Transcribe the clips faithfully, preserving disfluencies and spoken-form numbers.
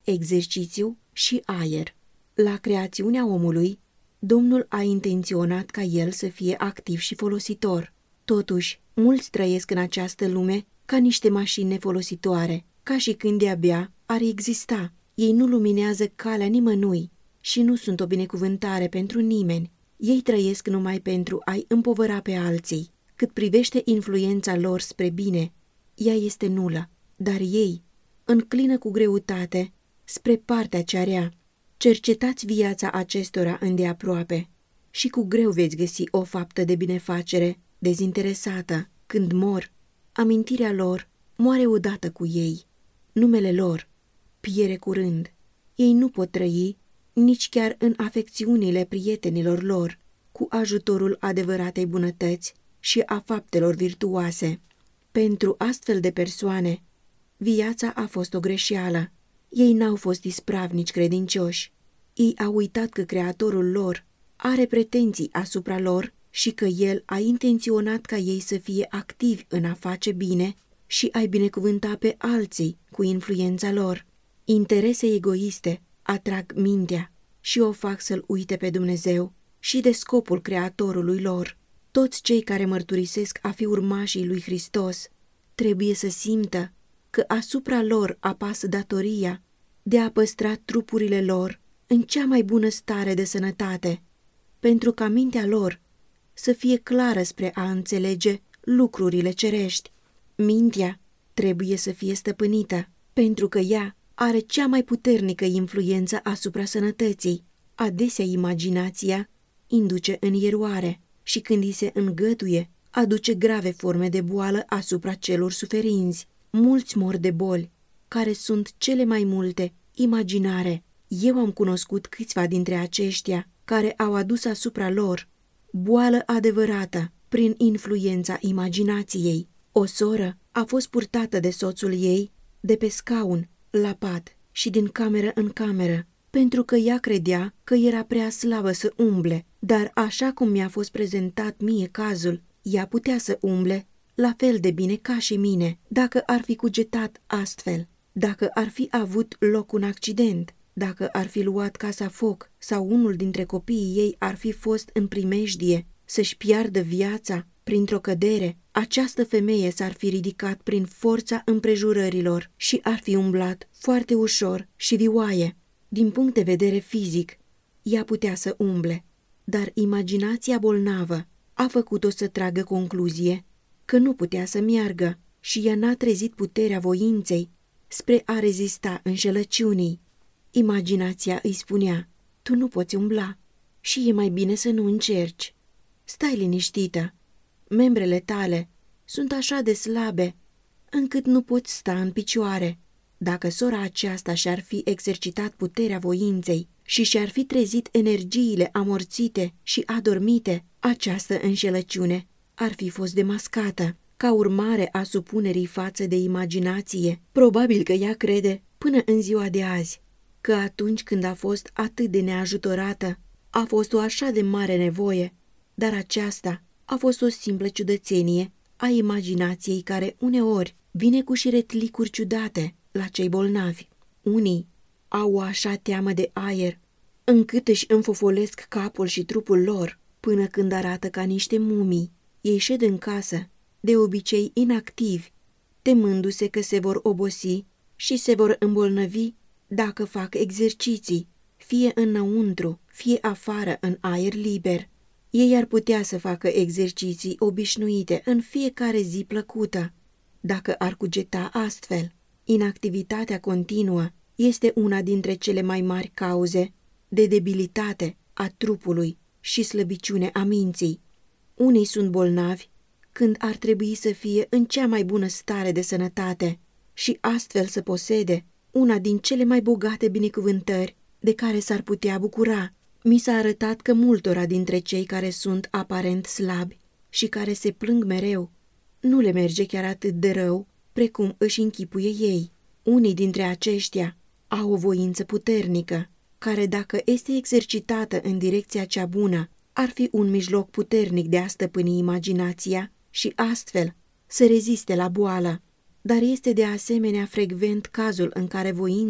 exercițiu și aer. La creațiunea omului, Domnul a intenționat ca el să fie activ și folositor. Totuși, mulți trăiesc în această lume ca niște mașini nefolositoare, ca și când de-abia ar exista. Ei nu luminează calea nimănui și nu sunt o binecuvântare pentru nimeni. Ei trăiesc numai pentru a-i împovăra pe alții. Cât privește influența lor spre bine, ea este nulă, dar ei înclină cu greutate spre partea cea rea. Cercetați viața acestora îndeaproape și cu greu veți găsi o faptă de binefacere dezinteresată. Când mor, amintirea lor moare odată cu ei. Numele lor piere curând. Ei nu pot trăi nici chiar în afecțiunile prietenilor lor, cu ajutorul adevăratei bunătăți și a faptelor virtuoase. Pentru astfel de persoane, viața a fost o greșeală. Ei n-au fost ispravnici credincioși. Ei au uitat că Creatorul lor are pretenții asupra lor și că El a intenționat ca ei să fie activi în a face bine și a-i binecuvânta pe alții cu influența lor. Interese egoiste atrag mintea și o fac să-L uite pe Dumnezeu și de scopul Creatorului lor. Toți cei care mărturisesc a fi urmașii lui Hristos trebuie să simtă că asupra lor apasă datoria de a păstra trupurile lor în cea mai bună stare de sănătate, pentru ca mintea lor să fie clară spre a înțelege lucrurile cerești. Mintea trebuie să fie stăpânită, pentru că ea are cea mai puternică influență asupra sănătății. Adesea imaginația induce în eroare și când îi se îngăduie, aduce grave forme de boală asupra celor suferinți. Mulți mor de boli, care sunt cele mai multe imaginare. Eu am cunoscut câțiva dintre aceștia care au adus asupra lor boală adevărată prin influența imaginației. O soră a fost purtată de soțul ei de pe scaun la pat și din cameră în cameră, pentru că ea credea că era prea slabă să umble, dar așa cum mi-a fost prezentat mie cazul, ea putea să umble la fel de bine ca și mine, dacă ar fi cugetat astfel, dacă ar fi avut loc un accident, dacă ar fi luat casa foc sau unul dintre copiii ei ar fi fost în primejdie să-și piardă viața printr-o cădere, această femeie s-ar fi ridicat prin forța împrejurărilor și ar fi umblat foarte ușor și vioaie. Din punct de vedere fizic, ea putea să umble, dar imaginația bolnavă a făcut-o să tragă concluzie că nu putea să meargă și ea n-a trezit puterea voinței spre a rezista înșelăciunii. Imaginația îi spunea, tu nu poți umbla și e mai bine să nu încerci. Stai liniștită, membrele tale sunt așa de slabe încât nu poți sta în picioare. Dacă sora aceasta și-ar fi exercitat puterea voinței și și-ar fi trezit energiile amorțite și adormite, această înșelăciune ar fi fost demascată. Ca urmare a supunerii față de imaginație, probabil că ea crede până în ziua de azi că atunci când a fost atât de neajutorată, a fost o așa de mare nevoie, dar aceasta a fost o simplă ciudățenie a imaginației care uneori vine cu șiretlicuri ciudate la cei bolnavi. Unii au o așa teamă de aer, încât își înfofolesc capul și trupul lor până când arată ca niște mumii. Ei șed în casă, de obicei inactivi, temându-se că se vor obosi și se vor îmbolnăvi dacă fac exerciții, fie înăuntru, fie afară în aer liber. Ei ar putea să facă exerciții obișnuite în fiecare zi plăcută, dacă ar cugeta astfel. Inactivitatea continuă este una dintre cele mai mari cauze de debilitate a trupului și slăbiciune a minții. Unii sunt bolnavi când ar trebui să fie în cea mai bună stare de sănătate și astfel să posede una din cele mai bogate binecuvântări de care s-ar putea bucura. Mi s-a arătat că multora dintre cei care sunt aparent slabi și care se plâng mereu, nu le merge chiar atât de rău precum își închipuie ei. Unii dintre aceștia au o voință puternică, care dacă este exercitată în direcția cea bună, ar fi un mijloc puternic de a stăpâni imaginația și astfel să reziste la boală. Dar este de asemenea frecvent cazul în care voința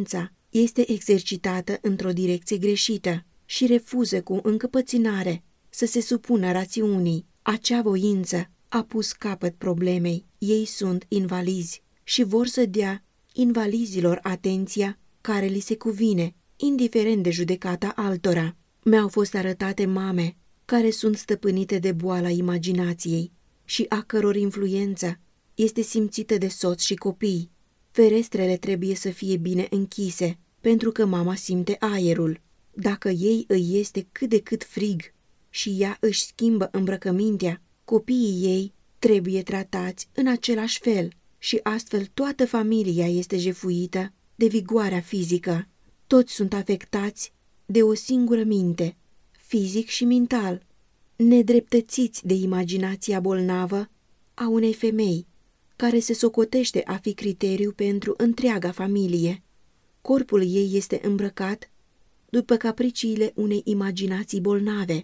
este exercitată într-o direcție greșită și refuză cu încăpățânare să se supună rațiunii. Acea voință a pus capăt problemei. Ei sunt invalizi și vor să dea invalizilor atenția care li se cuvine, indiferent de judecata altora. Mi-au fost arătate mame care sunt stăpânite de boala imaginației și a căror influență este simțită de soț și copii. Ferestrele trebuie să fie bine închise, pentru că mama simte aerul. Dacă ei îi este cât de cât frig și ea își schimbă îmbrăcămintea, copiii ei trebuie tratați în același fel și astfel toată familia este jefuită de vigoarea fizică. Toți sunt afectați de o singură minte, fizic și mental, nedreptățiți de imaginația bolnavă a unei femei, care se socotește a fi criteriu pentru întreaga familie. Corpul ei este îmbrăcat după capriciile unei imaginații bolnave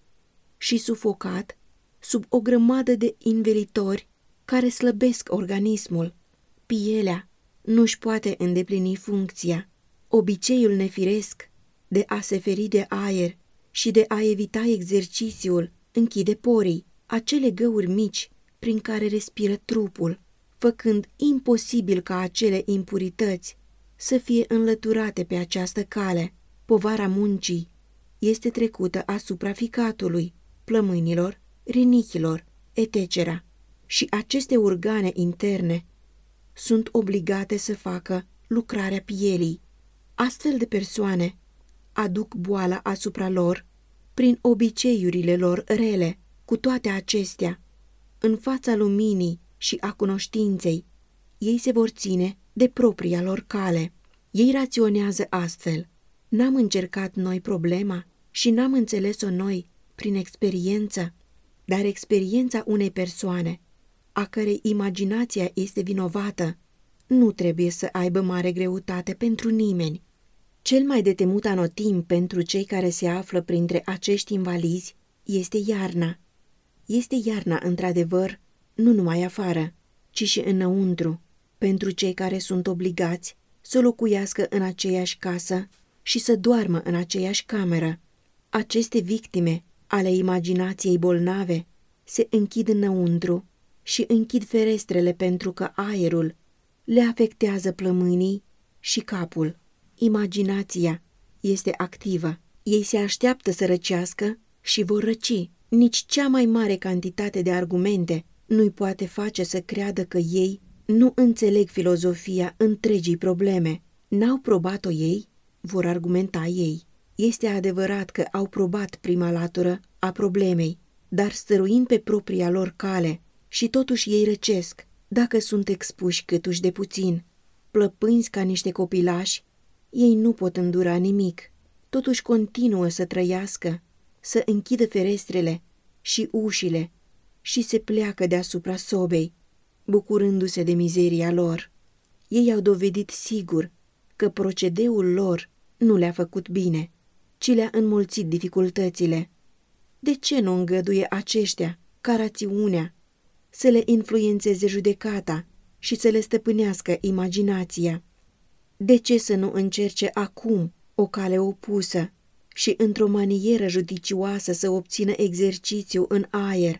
și sufocat sub o grămadă de învelitori care slăbesc organismul. Pielea nu-și poate îndeplini funcția. Obiceiul nefiresc de a se feri de aer și de a evita exercițiul închide porii, acele găuri mici prin care respiră trupul, făcând imposibil ca acele impurități să fie înlăturate pe această cale. Povara muncii este trecută asupra ficatului, plămânilor, rinichilor, et cetera. Și aceste organe interne sunt obligate să facă lucrarea pielii. Astfel de persoane aduc boala asupra lor prin obiceiurile lor rele. Cu toate acestea, în fața luminii și a cunoștinței, ei se vor ține de propria lor cale. Ei raționează astfel: n-am încercat noi problema și n-am înțeles-o noi prin experiență, dar experiența unei persoane a cărei imaginația este vinovată nu trebuie să aibă mare greutate pentru nimeni. Cel mai de temut anotimp pentru cei care se află printre acești invalizi este iarna. Este iarna, într-adevăr, nu numai afară, ci și înăuntru, pentru cei care sunt obligați să locuiască în aceeași casă și să doarmă în aceeași cameră. Aceste victime ale imaginației bolnave se închid înăuntru și închid ferestrele pentru că aerul le afectează plămânii și capul. Imaginația este activă. Ei se așteaptă să răcească și vor răci. Nici cea mai mare cantitate de argumente nu-i poate face să creadă că ei nu înțeleg filozofia întregii probleme. N-au probat-o ei? Vor argumenta ei. Este adevărat că au probat prima latură a problemei, dar stăruind pe propria lor cale, și totuși ei răcesc, dacă sunt expuși câtuși de puțin. Plăpânzi ca niște copilași, ei nu pot îndura nimic. Totuși continuă să trăiască, să închidă ferestrele și ușile și se pleacă deasupra sobei, bucurându-se de mizeria lor. Ei au dovedit sigur că procedeul lor nu le-a făcut bine, ci le-a înmulțit dificultățile. De ce nu îngăduie aceștia, ca rațiunea, să le influențeze judecata și să le stăpânească imaginația? De ce să nu încerce acum o cale opusă și într-o manieră judicioasă să obțină exercițiu în aer,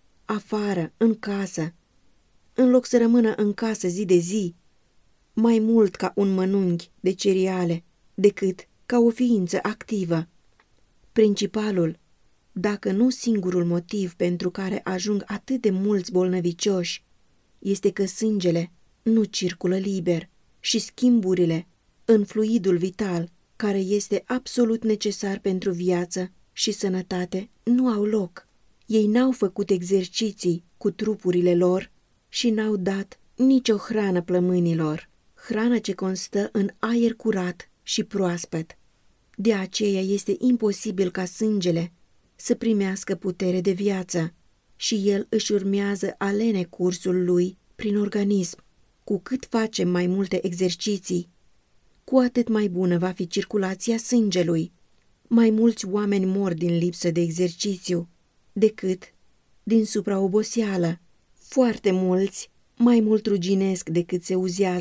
afară, în casă, în loc să rămână în casă zi de zi, mai mult ca un mănunchi de cereale decât ca o ființă activă? Principalul, dacă nu singurul motiv pentru care ajung atât de mulți bolnăvicioși, este că sângele nu circulă liber și schimburile în fluidul vital, care este absolut necesar pentru viață și sănătate, nu au loc. Ei n-au făcut exerciții cu trupurile lor și n-au dat nicio hrană plămânilor, hrană ce constă în aer curat și proaspăt. De aceea este imposibil ca sângele să primească putere de viață și el își urmează alene cursul lui prin organism. Cu cât facem mai multe exerciții, cu atât mai bună va fi circulația sângelui. Mai mulți oameni mor din lipsă de exercițiu decât din supraoboseală. Foarte mulți mai mult ruginesc decât se uzează.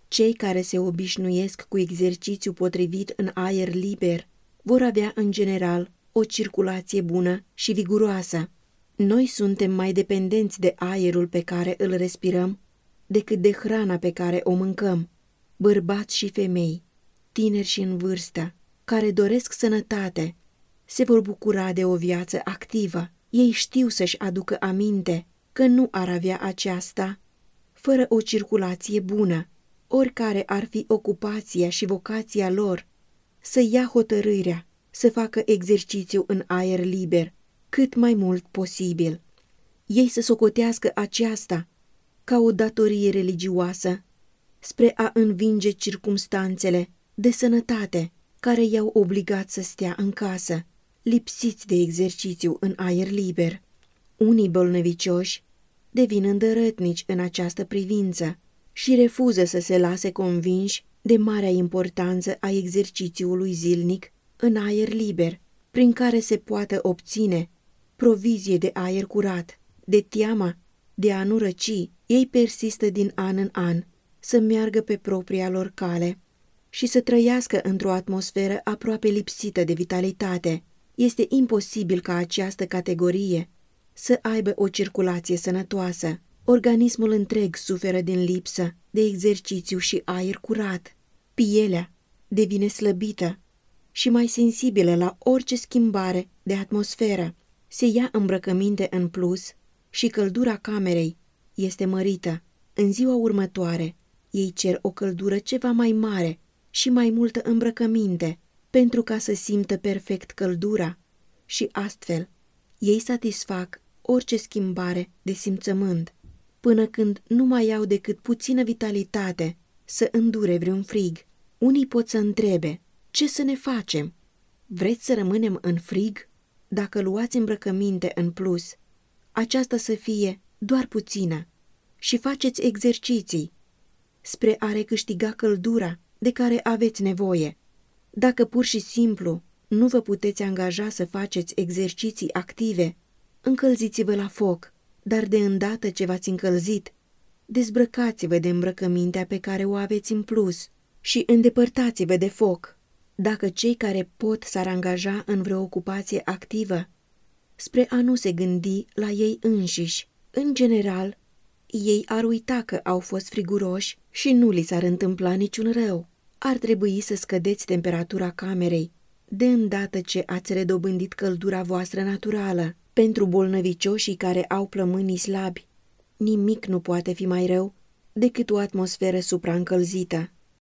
Cei care se obișnuiesc cu exercițiu potrivit în aer liber vor avea în general o circulație bună și viguroasă. Noi suntem mai dependenți de aerul pe care îl respirăm decât de hrana pe care o mâncăm. Bărbați și femei, tineri și în vârstă, care doresc sănătate, se vor bucura de o viață activă. Ei știu să-și aducă aminte că nu ar avea aceasta fără o circulație bună. Oricare ar fi ocupația și vocația lor, să ia hotărârea să facă exercițiu în aer liber cât mai mult posibil. Ei să socotească aceasta ca o datorie religioasă spre a învinge circumstanțele de sănătate care i-au obligat să stea în casă, lipsiți de exercițiu în aer liber. Unii bolnăvicioși devin îndărătnici în această privință și refuză să se lase convinși de marea importanță a exercițiului zilnic în aer liber, prin care se poate obține provizie de aer curat. De teama de a nu răci, ei persistă din an în an să meargă pe propria lor cale și să trăiască într-o atmosferă aproape lipsită de vitalitate. Este imposibil ca această categorie să aibă o circulație sănătoasă. Organismul întreg suferă din lipsă de exercițiu și aer curat. Pielea devine slăbită și mai sensibilă la orice schimbare de atmosferă. Se ia îmbrăcăminte în plus și căldura camerei este mărită. În ziua următoare, ei cer o căldură ceva mai mare și mai multă îmbrăcăminte, pentru ca să simtă perfect căldura și astfel ei satisfac orice schimbare de simțământ, până când nu mai au decât puțină vitalitate să îndure vreun frig. Unii pot să întrebe, ce să ne facem? Vreți să rămânem în frig? Dacă luați îmbrăcăminte în plus, aceasta să fie doar puțină și faceți exerciții spre a recâștiga căldura de care aveți nevoie. Dacă pur și simplu nu vă puteți angaja să faceți exerciții active, încălziți-vă la foc, dar de îndată ce v-ați încălzit, dezbrăcați-vă de îmbrăcămintea pe care o aveți în plus și îndepărtați-vă de foc. Dacă cei care pot s-ar angaja în vreo ocupație activă, spre a nu se gândi la ei înșiși, în general, ei ar uita că au fost friguroși și nu li s-ar întâmpla niciun rău. Ar trebui să scădeți temperatura camerei de îndată ce ați redobândit căldura voastră naturală. Pentru bolnăvicioșii care au plămânii slabi, nimic nu poate fi mai rău decât o atmosferă supraîncălzită.